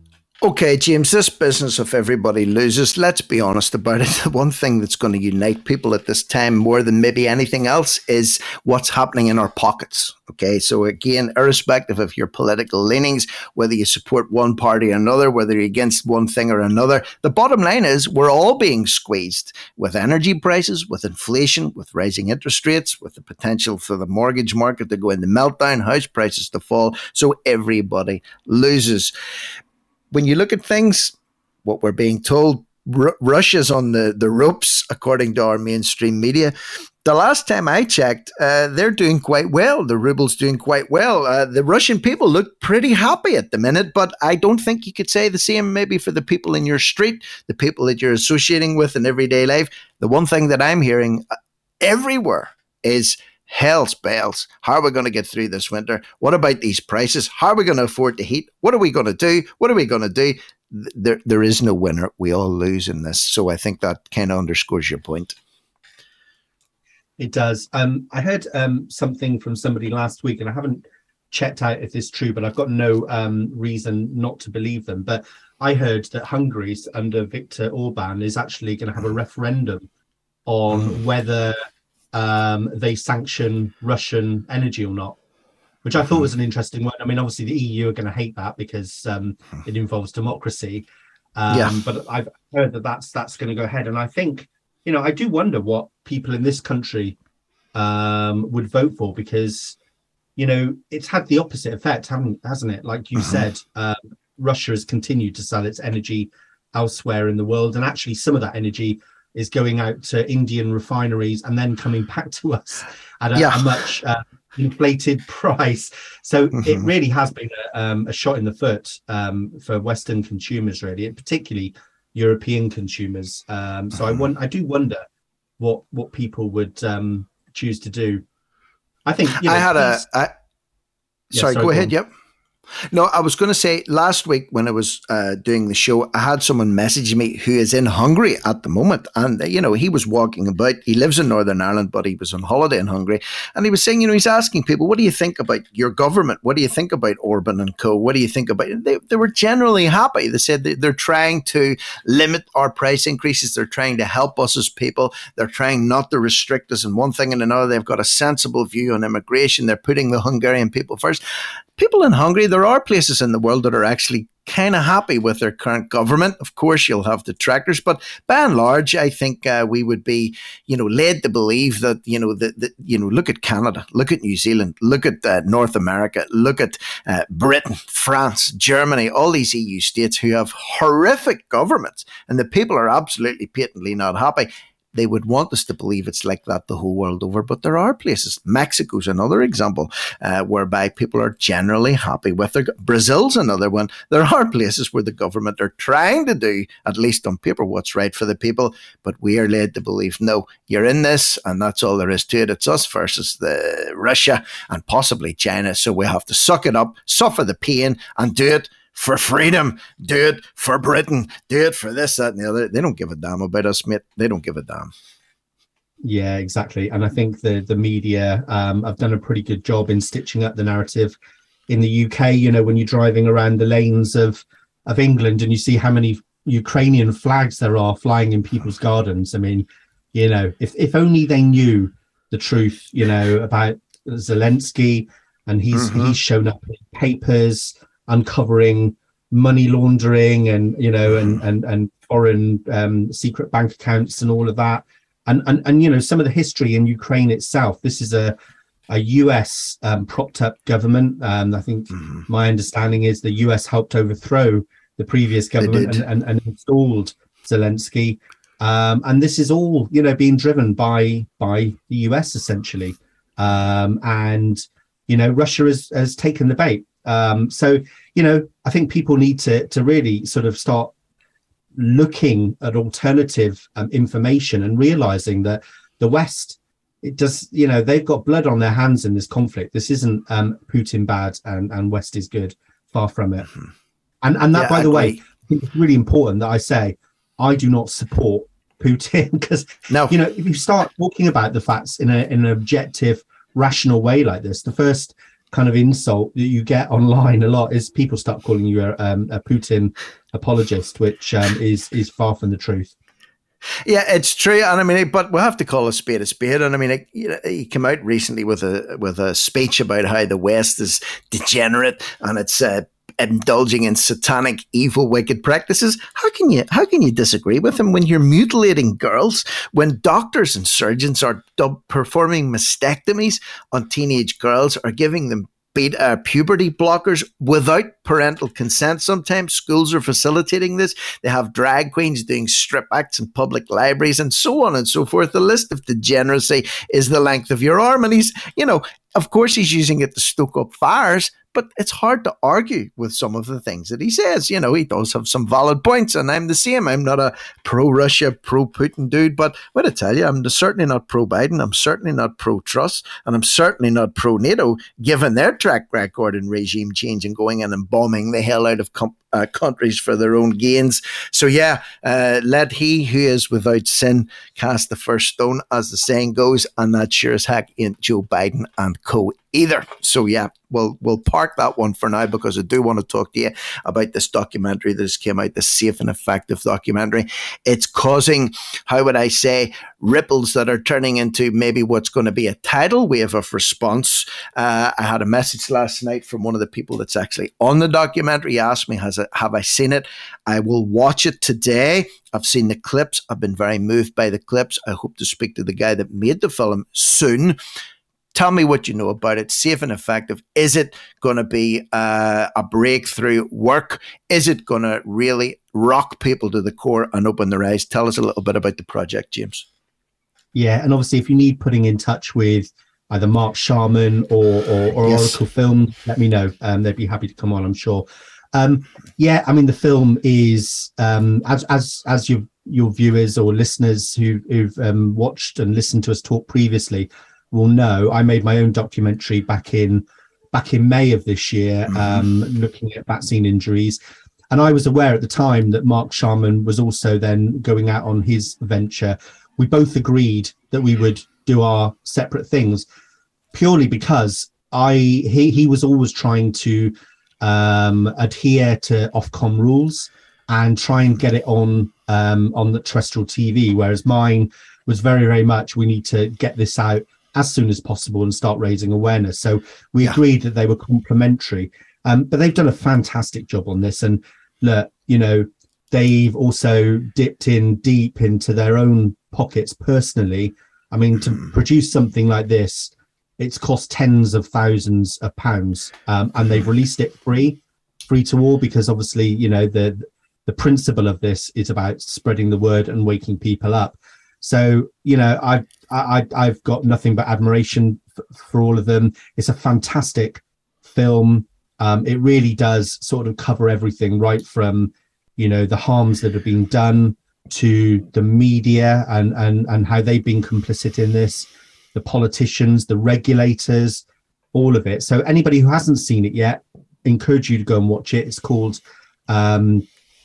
Okay, James, this business of everybody loses, let's be honest about it. The one thing that's going to unite people at this time more than maybe anything else is what's happening in our pockets. Okay, so again, irrespective of your political leanings, whether you support one party or another, whether you're against one thing or another, the bottom line is we're all being squeezed with energy prices, with inflation, with rising interest rates, with the potential for the mortgage market to go into meltdown, house prices to fall. So everybody loses. When you look at things, what we're being told, R- Russia's on the, the ropes, according to our mainstream media. The last time I checked, uh, they're doing quite well. The ruble's doing quite well. Uh, the Russian people look pretty happy at the minute, but I don't think you could say the same maybe for the people in your street, the people that you're associating with in everyday life. The one thing that I'm hearing everywhere is hell's bells. How are we going to get through this winter? What about these prices? How are we going to afford the heat? What are we going to do? What are we going to do? There, there is no winner. We all lose in this. So I think that kind of underscores your point. It does. Um, I heard um, something from somebody last week, and I haven't checked out if it's true, but I've got no um, reason not to believe them. But I heard that Hungary, under Viktor Orban, is actually going to have a referendum on mm. whether Um, they sanction Russian energy or not, which I thought was an interesting one. I mean, obviously the E U are going to hate that because um, it involves democracy. Um, yeah. But I've heard that that's that's going to go ahead, and I think, you know, I do wonder what people in this country um, would vote for, because, you know, it's had the opposite effect, haven't hasn't it? Like you uh-huh. said, um, Russia has continued to sell its energy elsewhere in the world, and actually some of that energy is going out to Indian refineries and then coming back to us at a, yeah. a much uh, inflated price. So mm-hmm. it really has been a, um, a shot in the foot um, for Western consumers, really, and particularly European consumers. Um, so mm-hmm. I want, I do wonder what what people would um, choose to do. I think you know, I had a. I, yeah, sorry, sorry, go ahead. Go yep. No, I was going to say last week when I was uh, doing the show, I had someone message me who is in Hungary at the moment. And, uh, you know, he was walking about. He lives in Northern Ireland, but he was on holiday in Hungary. And he was saying, you know, he's asking people, what do you think about your government? What do you think about Orban and co? What do you think about it? They, they were generally happy. They said that they're trying to limit our price increases. They're trying to help us as people. They're trying not to restrict us in one thing and another. They've got a sensible view on immigration. They're putting the Hungarian people first. people in Hungary, there are places in the world that are actually kind of happy with their current government. Of course, you'll have detractors, but by and large, I think uh, we would be, you know, led to believe that, you know, that, that you know, look at Canada, look at New Zealand, look at uh, North America, look at uh, Britain, France, Germany, all these E U states who have horrific governments, and the people are absolutely patently not happy. They would want us to believe it's like that the whole world over, but there are places. Mexico's another example uh, whereby people are generally happy with their. Brazil's another one. There are places where the government are trying to do, at least on paper, what's right for the people, but we are led to believe, no, you're in this, and that's all there is to it. It's us versus the Russia and possibly China, so we have to suck it up, suffer the pain, and do it for freedom, do it for Britain, do it for this, that, and the other. They don't give a damn about us, mate. They don't give a damn. Yeah, exactly. And I think the the media um, have done a pretty good job in stitching up the narrative. In the U K, you know, when you're driving around the lanes of of England and you see how many Ukrainian flags there are flying in people's gardens. I mean, you know, if if only they knew the truth, you know, about Zelensky, and he's mm-hmm. he's shown up in papers uncovering money laundering and, you know, and and and foreign um, secret bank accounts and all of that. And, and, and, you know, some of the history in Ukraine itself, this is a, a U S um, propped up government. Um, I think mm-hmm. my understanding is the U S helped overthrow the previous government and, and, and installed Zelensky. Um, and this is all, you know, being driven by by the U S essentially. Um, and, you know, Russia has, has taken the bait. Um, so, you know, I think people need to to really sort of start looking at alternative um, information and realizing that the West, it does, you know, they've got blood on their hands in this conflict. This isn't um, Putin bad and, and West is good. Far from it. Mm-hmm. And and that, yeah, by the way, I think it's really important that I say I do not support Putin, because, no. you know, if you start talking about the facts in, a, in an objective, rational way like this, the first kind of insult that you get online a lot is people start calling you a, um, a Putin apologist, which um, is is far from the truth. Yeah, it's true, and I mean, but we'll have to call a spade a spade. And I mean, you know, he came out recently with a with a speech about how the West is degenerate and it's uh, indulging in satanic, evil, wicked practices. How can you how can you disagree with him when you're mutilating girls, when doctors and surgeons are dub- performing mastectomies on teenage girls, are giving them beat, uh, puberty blockers without parental consent? Sometimes schools are facilitating this. They have drag queens doing strip acts in public libraries and so on and so forth. The list of degeneracy is the length of your arm. And he's, you know, of course he's using it to stoke up fires, but it's hard to argue with some of the things that he says. You know, he does have some valid points, and I'm the same. I'm not a pro-Russia, pro-Putin dude, but what I tell you, I'm certainly not pro-Biden, I'm certainly not pro-Truss, and I'm certainly not pro-NATO, given their track record in regime change and going in and bombing the hell out of com- uh, countries for their own gains. So yeah, uh, let he who is without sin cast the first stone, as the saying goes, and that sure as heck ain't Joe Biden and co either. So yeah, we'll we'll park that one for now, because I do want to talk to you about this documentary that just came out, the Safe and Effective documentary. It's causing, how would I say, ripples that are turning into maybe what's going to be a tidal wave of response. Uh, I had a message last night from one of the people that's actually on the documentary. He asked me, Has it, have I seen it? I will watch it today. I've seen the clips. I've been very moved by the clips. I hope to speak to the guy that made the film soon. Tell me what you know about it. Safe and Effective. Is it going to be uh, a breakthrough work? Is it going to really rock people to the core and open their eyes? Tell us a little bit about the project, James. Yeah, and obviously if you need putting in touch with either Mark Sharman or, or, or yes. Oracle Film, let me know. Um, they'd be happy to come on, I'm sure. Um, yeah, I mean, the film is, um, as as as your your viewers or listeners who, who've um, watched and listened to us talk previously will know, I made my own documentary back in back in May of this year, mm-hmm. um, looking at vaccine injuries. And I was aware at the time that Mark Sharman was also then going out on his venture. We both agreed that we would do our separate things, purely because I he, he was always trying to um, adhere to Ofcom rules and try and get it on um, on the terrestrial T V, whereas mine was very, very much, we need to get this out as soon as possible and start raising awareness. So we Yeah. agreed that they were complementary, um, but they've done a fantastic job on this. And look, you know, they've also dipped in deep into their own pockets personally. I mean, to Mm. produce something like this, it's cost tens of thousands of pounds, um, and they've released it free, free to all, because obviously, you know, the the principle of this is about spreading the word and waking people up. So, you know, I've I, I've got nothing but admiration for, for all of them. It's a fantastic film. Um, it really does sort of cover everything, right from, you know, the harms that have been done to the media and and and how they've been complicit in this, the politicians, the regulators, all of it. So anybody who hasn't seen it yet, encourage you to go and watch it. It's called um,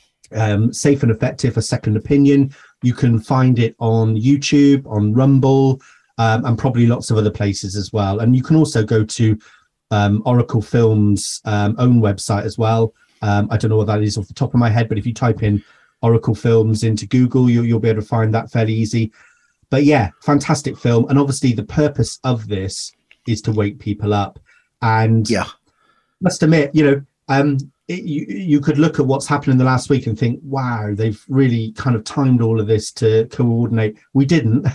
um, Safe and Effective: A Second Opinion. You can find it on YouTube, on Rumble, um, and probably lots of other places as well. And you can also go to um, Oracle Films' um, own website as well. Um, I don't know what that is off the top of my head, but if you type in Oracle Films into Google, you, you'll be able to find that fairly easy. But yeah, fantastic film. And obviously the purpose of this is to wake people up. And yeah, must admit, you know, um, it, you, you could look at what's happened in the last week and think, wow, they've really kind of timed all of this to coordinate. We didn't.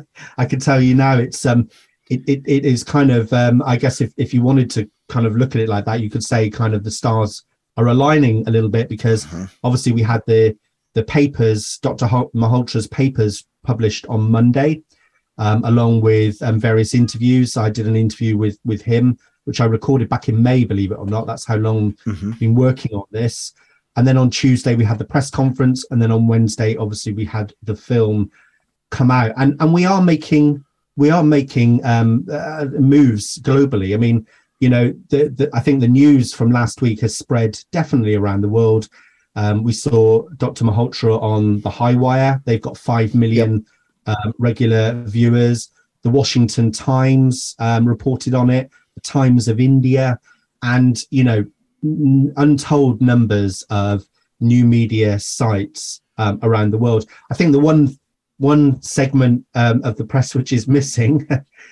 I can tell you now, it's um, it, it, it is kind of, um, I guess if, if you wanted to kind of look at it like that, you could say kind of the stars are aligning a little bit, because mm-hmm. obviously we had the the papers, Doctor Malhotra's papers published on Monday, um, along with um, various interviews. I did an interview with with him, which I recorded back in May, believe it or not. That's how long mm-hmm. I've been working on this. And then on Tuesday we had the press conference, and then on Wednesday, obviously, we had the film come out. And and we are making we are making um, uh, moves globally. I mean, you know, the, the, I think the news from last week has spread definitely around the world. Um, we saw Doctor Malhotra on the High Wire. They've got five million yep. um, regular viewers. The Washington Times um, reported on it. The Times of India, and you know, n- untold numbers of new media sites um, around the world. I think the one one segment um, of the press which is missing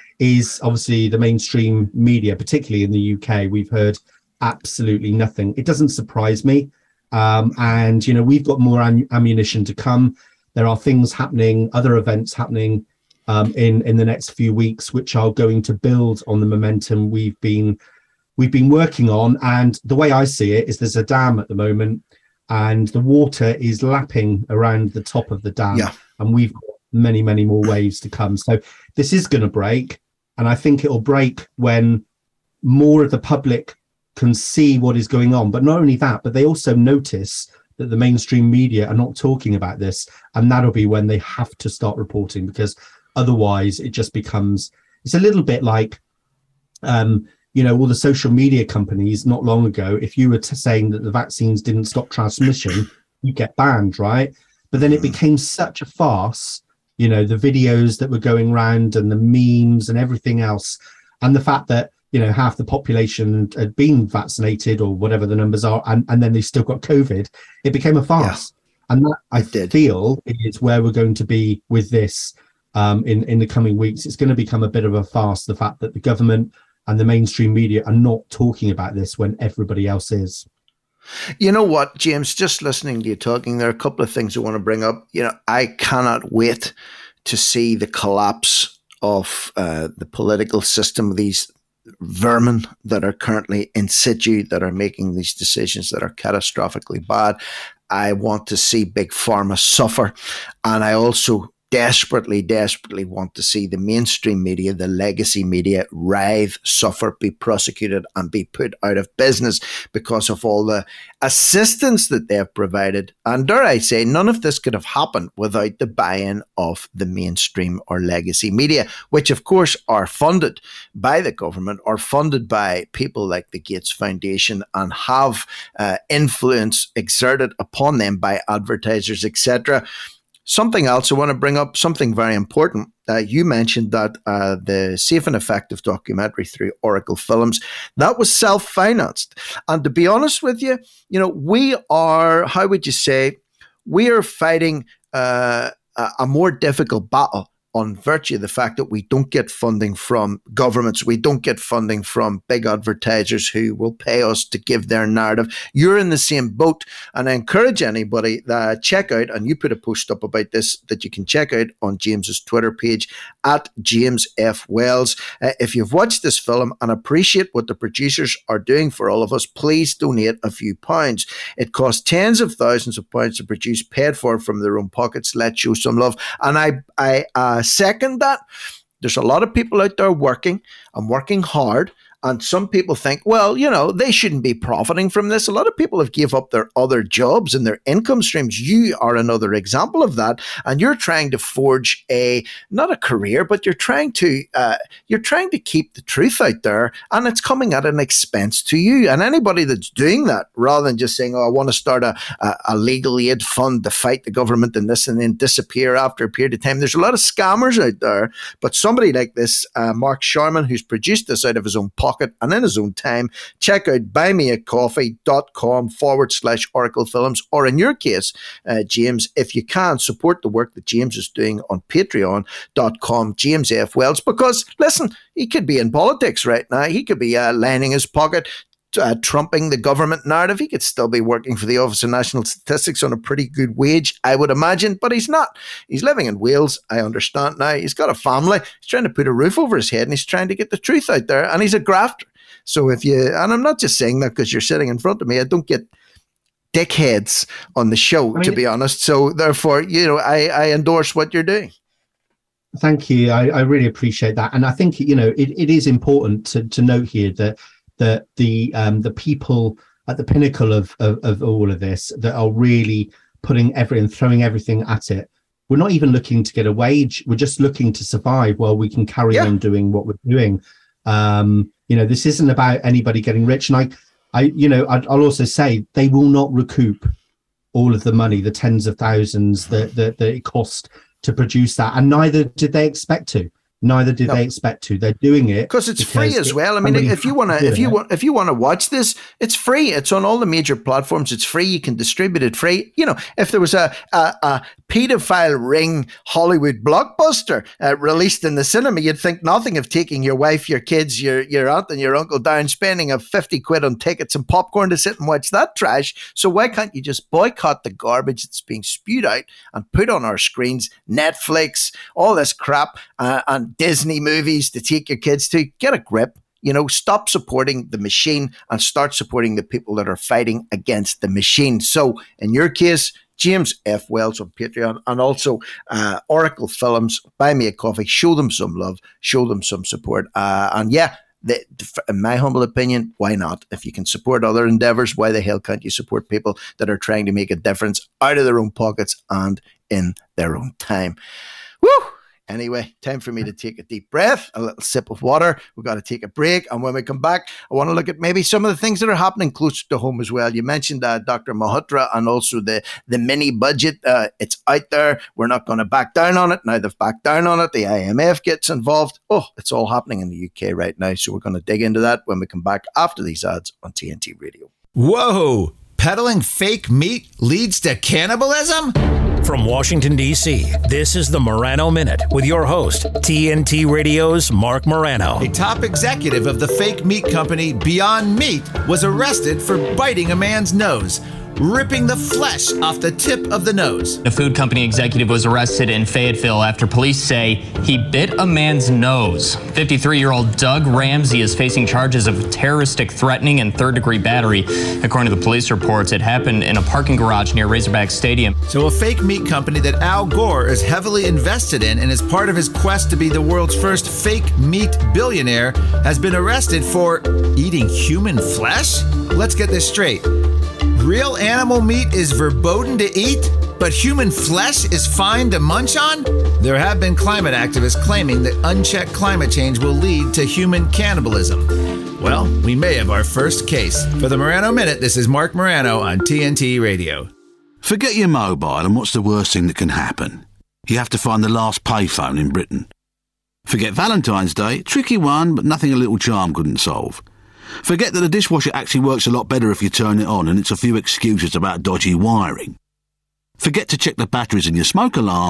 is obviously the mainstream media, particularly in the U K. We've heard absolutely nothing. It doesn't surprise me. Um, and, you know, we've got more am- ammunition to come. There are things happening, other events happening um, in, in the next few weeks, which are going to build on the momentum we've been we've been working on. And the way I see it is there's a dam at the moment, and the water is lapping around the top of the dam. Yeah. And we've got many, many more waves to come. So this is going to break. And I think it'll break when more of the public can see what is going on. But not only that, but they also notice that the mainstream media are not talking about this. And that'll be when they have to start reporting, because otherwise it just becomes, it's a little bit like, um, you know, all the social media companies not long ago, if you were to saying that the vaccines didn't stop transmission, you get banned, right? But then it became such a farce, you know, the videos that were going around and the memes and everything else. And the fact that, you know, half the population had been vaccinated or whatever the numbers are, and, and then they still got COVID, it became a farce. Yeah, and that, I did. feel, is where we're going to be with this um, in, in the coming weeks. It's going to become a bit of a farce, the fact that the government and the mainstream media are not talking about this when everybody else is. You know what, James, just listening to you talking, there are a couple of things I want to bring up. You know, I cannot wait to see the collapse of uh, the political system, these vermin that are currently in situ, that are making these decisions that are catastrophically bad. I want to see Big Pharma suffer. And I also desperately, desperately want to see the mainstream media, the legacy media, writhe, suffer, be prosecuted, and be put out of business because of all the assistance that they have provided. And dare I say, none of this could have happened without the buy-in of the mainstream or legacy media, which of course are funded by the government, or funded by people like the Gates Foundation, and have uh, influence exerted upon them by advertisers, et cetera. Something else I want to bring up, something very important. Uh, you mentioned that uh, the Safe and Effective documentary through Oracle Films, that was self-financed. And to be honest with you, you know, we are, how would you say, we are fighting uh, a more difficult battle on virtue of the fact that we don't get funding from governments, we don't get funding from big advertisers who will pay us to give their narrative. You're in the same boat, and I encourage anybody that check out, and you put a post up about this that you can check out on James's Twitter page at James F. Wells. Uh, if you've watched this film and appreciate what the producers are doing for all of us, please donate a few pounds. It costs tens of thousands of pounds to produce, paid for from their own pockets. Let's show some love. And I, I uh, second that. There's a lot of people out there working and working hard. And some people think, well, you know, they shouldn't be profiting from this. A lot of people have gave up their other jobs and their income streams. You are another example of that. And you're trying to forge a, not a career, but you're trying to, uh, you're trying to keep the truth out there, and it's coming at an expense to you. And anybody that's doing that, rather than just saying, oh, I want to start a, a, a legal aid fund to fight the government and this, and then disappear after a period of time. There's a lot of scammers out there, but somebody like this, uh, Mark Sharman, who's produced this out of his own pocket and in his own time, check out buymeacoffee.com forward slash Oracle Films, or in your case, uh, James, if you can, support the work that James is doing on patreon dot com, James F. Wells, because listen, he could be in politics right now. He could be uh, lining his pocket, Uh, trumping the government narrative. He could still be working for the Office of National Statistics on a pretty good wage, I would imagine, but he's not. He's living in Wales, I understand now. He's got a family. He's trying to put a roof over his head, and he's trying to get the truth out there, and he's a grafter. So if you, and I'm not just saying that because you're sitting in front of me, I don't get dickheads on the show, I mean, to be honest. So therefore, you know, I, I endorse what you're doing. Thank you. I, I really appreciate that. And I think, you know, it, it is important to, to note here that that the um, the people at the pinnacle of, of of all of this that are really putting everything, throwing everything at it. We're not even looking to get a wage. We're just looking to survive while we can carry yeah. on doing what we're doing. Um, you know, this isn't about anybody getting rich. And I, I, you know, I'd, I'll also say they will not recoup all of the money, the tens of thousands that that, that it cost to produce that, and neither did they expect to. Neither did no. they expect to. They're doing it because it's free as well. I mean, if you want to, if you want, if you want to watch this, it's free. It's on all the major platforms. It's free. You can distribute it free. You know, if there was a a, a pedophile ring Hollywood blockbuster uh, released in the cinema, you'd think nothing of taking your wife, your kids, your your aunt, and your uncle down, spending a fifty quid on tickets and popcorn to sit and watch that trash. So why can't you just boycott the garbage that's being spewed out and put on our screens? Netflix, all this crap, uh, and Disney movies to take your kids to. Get a grip. You know, stop supporting the machine and start supporting the people that are fighting against the machine. So in your case, James F. Wells on Patreon, and also uh, Oracle Films, buy me a coffee, show them some love, show them some support. Uh, and yeah, the, in my humble opinion, why not? If you can support other endeavors, why the hell can't you support people that are trying to make a difference out of their own pockets and in their own time? Woo! Anyway, time for me to take a deep breath, a little sip of water. We've got to take a break. And when we come back, I want to look at maybe some of the things that are happening closer to home as well. You mentioned uh, Doctor Malhotra and also the, the mini budget. Uh, it's out there. We're not going to back down on it. Now they've backed down on it. The I M F gets involved. Oh, it's all happening in the U K right now. So we're going to dig into that when we come back after these ads on T N T Radio. Whoa! Peddling fake meat leads to cannibalism? From Washington, D C, this is the Morano Minute with your host, T N T Radio's Mark Morano. A top executive of the fake meat company Beyond Meat was arrested for biting a man's nose, ripping the flesh off the tip of the nose. The food company executive was arrested in Fayetteville after police say he bit a man's nose. fifty-three-year-old Doug Ramsey is facing charges of terroristic threatening and third-degree battery. According to the police reports, it happened in a parking garage near Razorback Stadium. So a fake meat company that Al Gore is heavily invested in and is part of his quest to be the world's first fake meat billionaire has been arrested for eating human flesh? Let's get this straight. Real animal meat is verboten to eat, but human flesh is fine to munch on? There have been climate activists claiming that unchecked climate change will lead to human cannibalism. Well, we may have our first case. For the Morano Minute, this is Mark Morano on T N T Radio. Forget your mobile and what's the worst thing that can happen? You have to find the last payphone in Britain. Forget Valentine's Day, tricky one, but nothing a little charm couldn't solve. Forget that the dishwasher actually works a lot better if you turn it on and it's a few excuses about dodgy wiring. Forget to check the batteries in your smoke alarm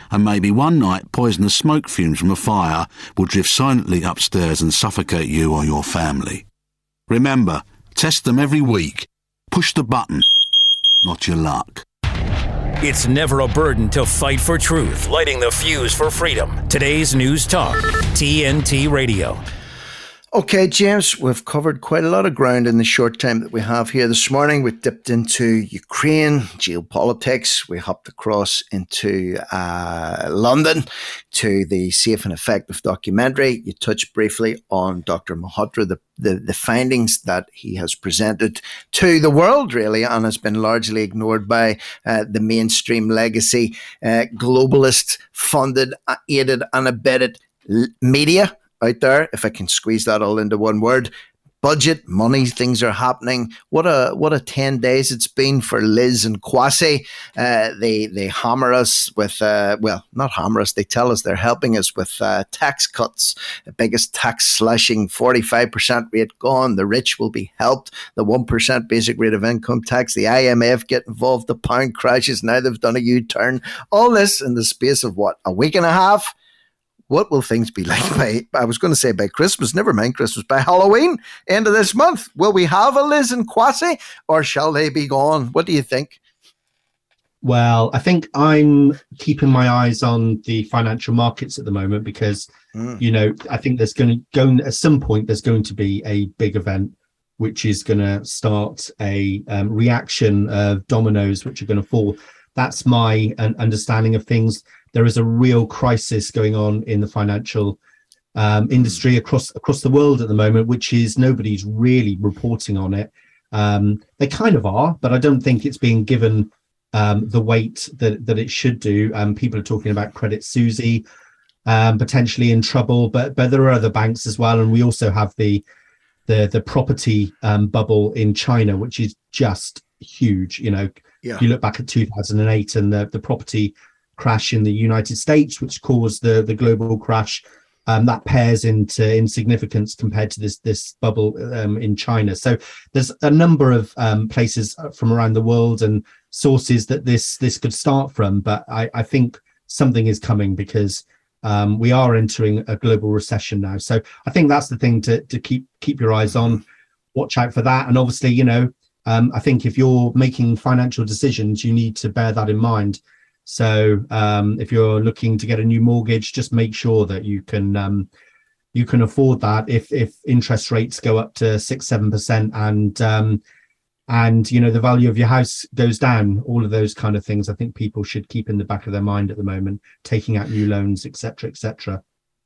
and maybe one night poisonous smoke fumes from a fire will drift silently upstairs and suffocate you or your family. Remember, test them every week. Push the button, not your luck. It's never a burden to fight for truth, lighting the fuse for freedom. Today's News Talk, T N T Radio. Okay, James, we've covered quite a lot of ground in the short time that we have here this morning. We dipped into Ukraine, geopolitics. We hopped across into uh, London to the Safe and Effective documentary. You touched briefly on Doctor Malhotra, the, the, the findings that he has presented to the world, really, and has been largely ignored by uh, the mainstream legacy, uh, globalist funded, aided and abetted l- media out there, if I can squeeze that all into one word. Budget, money, things are happening. What a what a ten days it's been for Liz and Kwasi. Uh, they they hammer us with, uh, well, not hammer us, they tell us they're helping us with uh, tax cuts. The biggest tax slashing, forty-five percent rate gone. The rich will be helped. The one percent basic rate of income tax. The I M F get involved. The pound crashes. Now they've done a U-turn. All this in the space of what, a week and a half? What will things be like by, I was going to say by Christmas, never mind Christmas, by Halloween, end of this month? Will we have a Liz and Kwasi, or shall they be gone? What do you think? Well, I think I'm keeping my eyes on the financial markets at the moment because, mm. you know, I think there's going to go at some point, there's going to be a big event which is going to start a um, reaction of dominoes which are going to fall. That's my uh, understanding of things. There is a real crisis going on in the financial um, industry across across the world at the moment, which is nobody's really reporting on it. Um, they kind of are, but I don't think it's being given um, the weight that, that it should do. Um, people are talking about Credit Suisse um, potentially in trouble, but but there are other banks as well, and we also have the the the property um, bubble in China, which is just huge. You know, yeah. You look back at two thousand eight and the the property crash in the United States, which caused the the global crash, um, that pairs into insignificance compared to this this bubble um, in China. So there's a number of um, places from around the world and sources that this this could start from, but I, I think something is coming because um, we are entering a global recession now. So I think that's the thing to to keep keep your eyes on, watch out for that, and obviously, you know, um, I think if you're making financial decisions, you need to bear that in mind. So um, if you're looking to get a new mortgage, just make sure that you can um, you can afford that. If if interest rates go up to six seven percent and um, and you know the value of your house goes down, all of those kind of things, I think people should keep in the back of their mind at the moment, taking out new loans, et cetera, et cetera.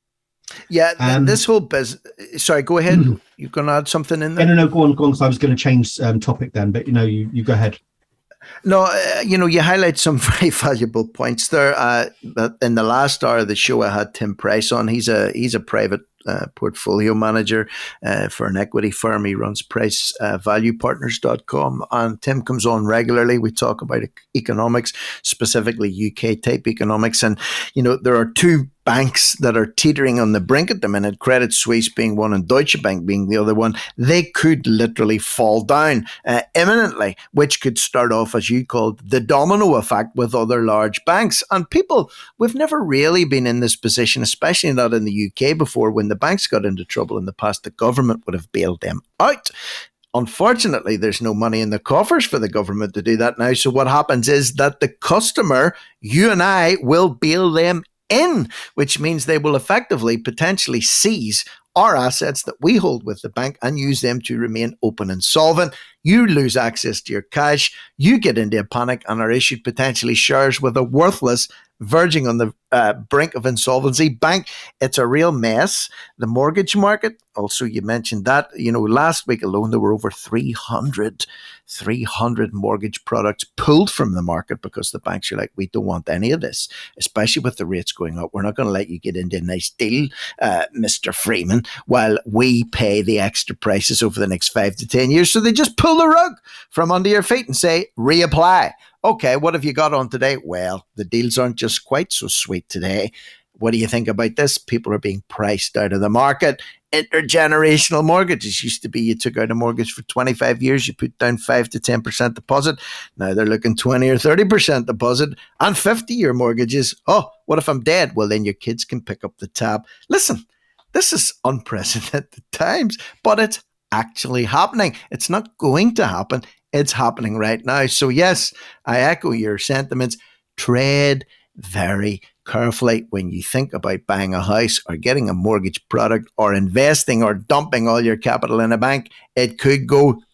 Yeah, um, this whole business. Sorry, go ahead. Mm-hmm. You're going to add something in there? No, no, no. Go on, go on. Because I was going to change um, topic then, but you know, you you go ahead. No, uh, you know, you highlight some very valuable points there. Uh, but in the last hour of the show, I had Tim Price on. He's a he's a private uh, portfolio manager uh, for an equity firm. He runs price value partners dot com. And Tim comes on regularly. We talk about economics, specifically U K type economics. And, you know, there are two banks that are teetering on the brink at the minute, Credit Suisse being one and Deutsche Bank being the other one. They could literally fall down uh, imminently, which could start off, as you called, the domino effect with other large banks. And people, we've never really been in this position, especially not in the U K before. When the banks got into trouble in the past, the government would have bailed them out. Unfortunately, there's no money in the coffers for the government to do that now. So what happens is that the customer, you and I, will bail them in, which means they will effectively potentially seize our assets that we hold with the bank and use them to remain open and solvent. You lose access to your cash, you get into a panic and are issued potentially shares with a worthless, verging on the uh, brink of insolvency bank. It's a real mess. The mortgage market, also you mentioned that, you know, last week alone there were over three hundred, three hundred mortgage products pulled from the market because the banks are like, we don't want any of this, especially with the rates going up. We're not going to let you get into a nice deal, uh, Mister Freeman, while we pay the extra prices over the next five to ten years. So they just pull the rug from under your feet and say, reapply. Okay, what have you got on today? Well, the deals aren't just quite so sweet today. What do you think about this? People are being priced out of the market. Intergenerational mortgages used to be you took out a mortgage for twenty-five years, you put down five to ten percent deposit. Now they're looking twenty or thirty percent deposit, and fifty year mortgages. Oh, What if I'm dead? Well, then your kids can pick up the tab. Listen, this is unprecedented times, but it's actually happening. It's not going to happen. It's happening right now. So yes, I echo your sentiments. Tread very carefully when you think about buying a house or getting a mortgage product or investing or dumping all your capital in a bank. It could go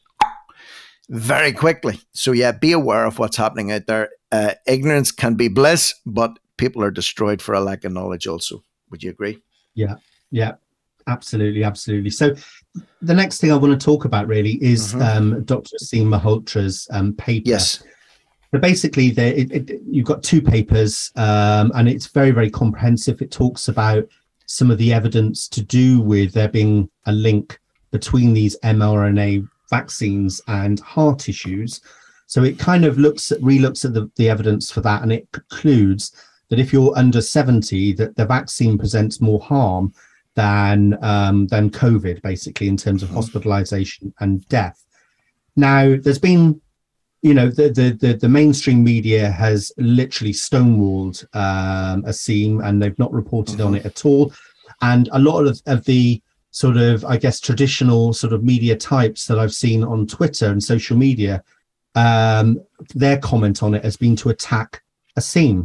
very quickly. So yeah, be aware of what's happening out there. Uh, ignorance can be bliss, but people are destroyed for a lack of knowledge also. Would you agree? Yeah, yeah, absolutely, absolutely. So the next thing I want to talk about really is mm-hmm. um, Doctor Aseem Malhotra's um, paper. Yes. But basically, there it, it, you've got two papers, um, and it's very, very comprehensive. It talks about some of the evidence to do with there being a link between these mRNA vaccines and heart issues. So it kind of looks at, re-looks at the, the evidence for that, and it concludes that if you're under seventy, that the vaccine presents more harm than um, than COVID, basically, in terms of hospitalization and death. Now, there's been You know, the, the the the mainstream media has literally stonewalled um, Aseem, and they've not reported mm-hmm. on it at all. And a lot of, of the sort of, I guess, traditional sort of media types that I've seen on Twitter and social media, um, their comment on it has been to attack Aseem.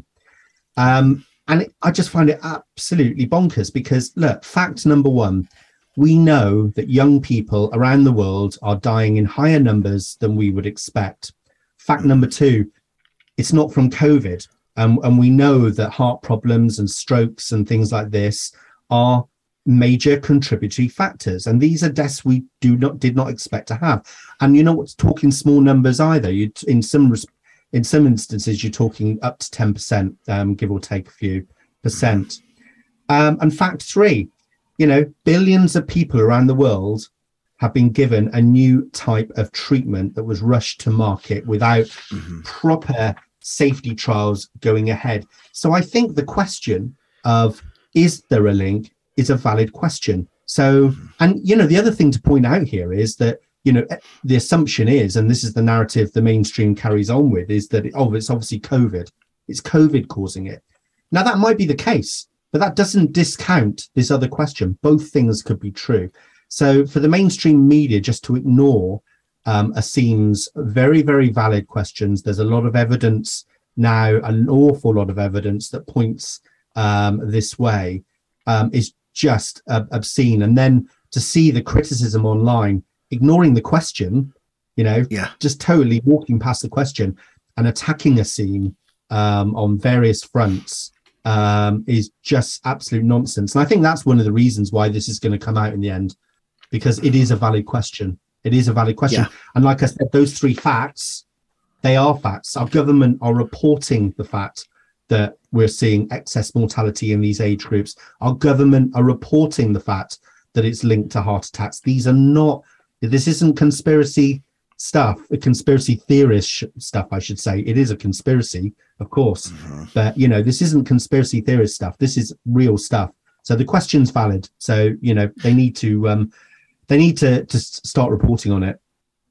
Um, and it, I just find it absolutely bonkers because, look, fact number one, we know that young people around the world are dying in higher numbers than we would expect. Fact number two, it's not from COVID. Um, and we know that heart problems and strokes and things like this are major contributory factors. And these are deaths we do not did not expect to have. And you're not talking small numbers either. You in some in some instances, you're talking up to ten percent, um, give or take a few percent. Um, and fact three, you know, billions of people around the world have been given a new type of treatment that was rushed to market without mm-hmm. proper safety trials going ahead. So I think the question of, is there a link, is a valid question. So, mm-hmm. and, you know, the other thing to point out here is that, you know, the assumption is, and this is the narrative the mainstream carries on with, is that, oh, it's obviously COVID. It's COVID causing it. Now, that might be the case, but that doesn't discount this other question. Both things could be true. So for the mainstream media just to ignore um, Aseem's very, very valid questions, there's a lot of evidence now, an awful lot of evidence that points um, this way, um, is just uh, obscene. And then to see the criticism online, ignoring the question, you know, yeah. just totally walking past the question and attacking Aseem um, on various fronts um, is just absolute nonsense. And I think that's one of the reasons why this is going to come out in the end. Because it is a valid question. It is a valid question. Yeah. And like I said, those three facts, they are facts. Our government are reporting the fact that we're seeing excess mortality in these age groups. Our government are reporting the fact that it's linked to heart attacks. These are not, this isn't conspiracy stuff, a conspiracy theorist stuff, I should say. It is a conspiracy, of course. Mm-hmm. But, you know, this isn't conspiracy theorist stuff. This is real stuff. So the question's valid. So, you know, they need to... Um, They need to, to start reporting on it.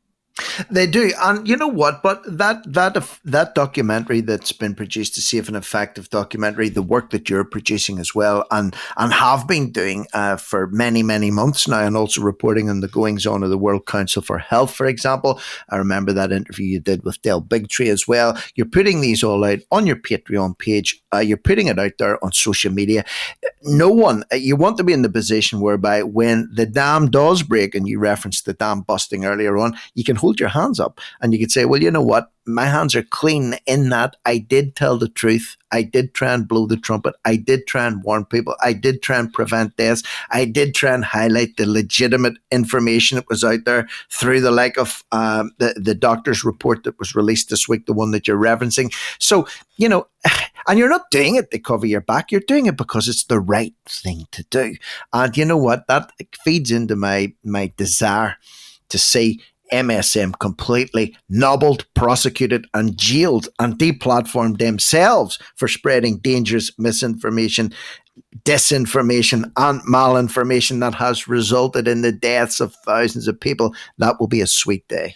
They do. And you know what? But that that that documentary that's been produced, the Safe and Effective documentary, the work that you're producing as well, and and have been doing uh, for many, many months now, and also reporting on the goings on of the World Council for Health, for example. I remember that interview you did with Del Bigtree as well. You're putting these all out on your Patreon page. Uh, you're putting it out there on social media. No one, you want to be in the position whereby when the dam does break, and you referenced the dam busting earlier on, you can hold your hands up and you can say, well, you know what? My hands are clean in that I did tell the truth. I did try and blow the trumpet. I did try and warn people. I did try and prevent deaths. I did try and highlight the legitimate information that was out there through the like of um, the, the doctor's report that was released this week, the one that you're referencing. So, you know, and you're not doing it to cover your back. You're doing it because it's the right thing to do. And you know what? That feeds into my my desire to see M S M completely nobbled, prosecuted and jailed and deplatformed themselves for spreading dangerous misinformation, disinformation and malinformation that has resulted in the deaths of thousands of people. That will be a sweet day.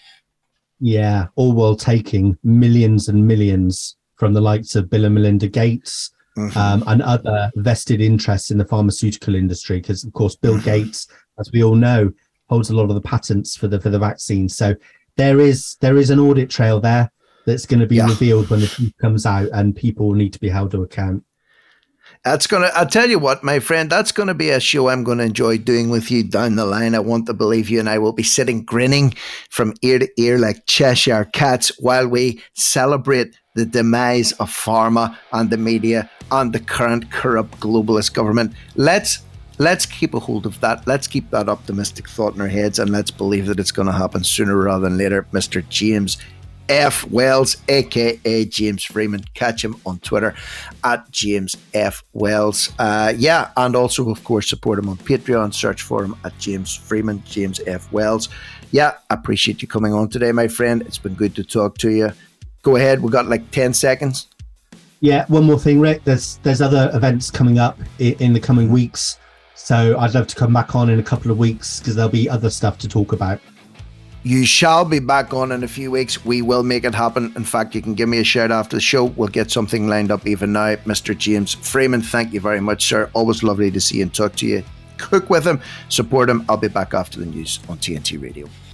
Yeah, all while taking millions and millions from the likes of Bill and Melinda Gates, mm-hmm. um, and other vested interests in the pharmaceutical industry, because of course Bill mm-hmm. Gates, as we all know, holds a lot of the patents for the for the vaccine. So there is there is an audit trail there that's going to be yeah. revealed when the truth comes out, and people need to be held to account. That's going to, I'll tell you what, my friend, that's going to be a show I'm going to enjoy doing with you down the line. I want to believe you and I will be sitting grinning from ear to ear like Cheshire cats while we celebrate the demise of pharma and the media and the current corrupt globalist government. Let's let's keep a hold of that. Let's keep that optimistic thought in our heads, and let's believe that it's going to happen sooner rather than later. Mister James F. Wells, aka James Freeman. Catch him on Twitter at James F. Wells. Uh, yeah, and also, of course, support him on Patreon. Search for him at James Freeman, James F. Wells. Yeah, I appreciate you coming on today, my friend. It's been good to talk to you. Go ahead. We've got like ten seconds. Yeah, one more thing, Rick. There's there's other events coming up in, in the coming weeks. So I'd love to come back on in a couple of weeks because there'll be other stuff to talk about. You shall be back on in a few weeks. We will make it happen. In fact, you can give me a shout after the show. We'll get something lined up even now. Mister James Freeman, thank you very much, sir. Always lovely to see and talk to you. Cook with him, support him. I'll be back after the news on T N T Radio.